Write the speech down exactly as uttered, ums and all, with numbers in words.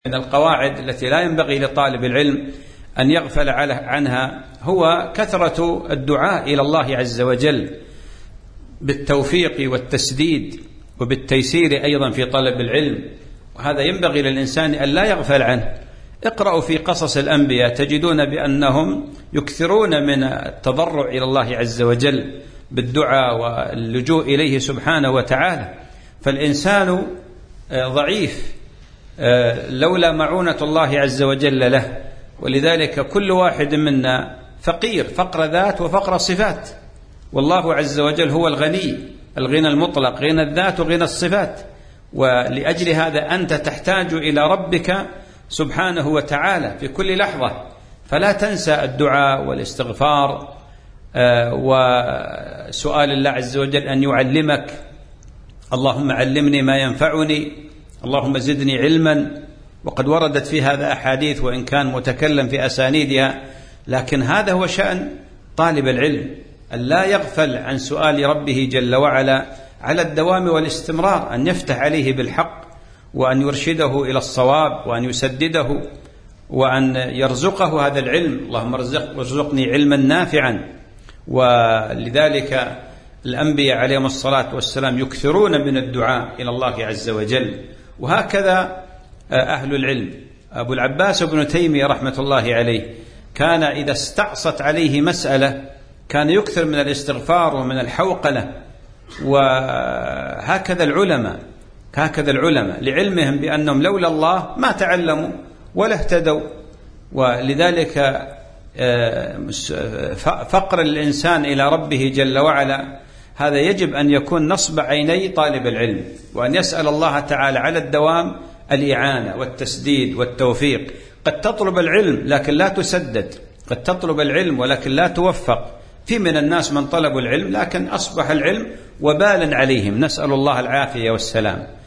من القواعد التي لا ينبغي لطالب العلم أن يغفل عنها هو كثرة الدعاء إلى الله عز وجل بالتوفيق والتسديد وبالتيسير أيضا في طلب العلم، وهذا ينبغي للإنسان أن لا يغفل عنه. اقرأوا في قصص الأنبياء تجدون بأنهم يكثرون من التضرع إلى الله عز وجل بالدعاء واللجوء إليه سبحانه وتعالى. فالإنسان ضعيف لولا معونة الله عز وجل له، ولذلك كل واحد منا فقير فقر ذات وفقر صفات، والله عز وجل هو الغني الغنى المطلق، غنى الذات وغنى الصفات، ولأجل هذا أنت تحتاج إلى ربك سبحانه وتعالى في كل لحظة، فلا تنسى الدعاء والاستغفار وسؤال الله عز وجل أن يعلمك. اللهم علمني ما ينفعني، اللهم زدني علما. وقد وردت في هذا أحاديث وإن كان متكلم في أسانيدها، لكن هذا هو شأن طالب العلم، أن لا يغفل عن سؤال ربه جل وعلا على الدوام والاستمرار، أن يفتح عليه بالحق وأن يرشده إلى الصواب وأن يسدده وأن يرزقه هذا العلم. اللهم ارزقني علما نافعا. ولذلك الأنبياء عليهم الصلاة والسلام يكثرون من الدعاء إلى الله عز وجل، وهكذا أهل العلم. أبو العباس ابن تيمية رحمة الله عليه كان إذا استعصت عليه مسألة كان يكثر من الاستغفار ومن الحوقلة، وهكذا العلماء هكذا العلماء لعلمهم بأنهم لولا الله ما تعلموا ولا اهتدوا. ولذلك فقر الإنسان إلى ربه جل وعلا هذا يجب أن يكون نصب عيني طالب العلم، وأن يسأل الله تعالى على الدوام الإعانة والتسديد والتوفيق. قد تطلب العلم لكن لا تسدد، قد تطلب العلم ولكن لا توفق. في من الناس من طلبوا العلم لكن أصبح العلم وبالا عليهم، نسأل الله العافية والسلام.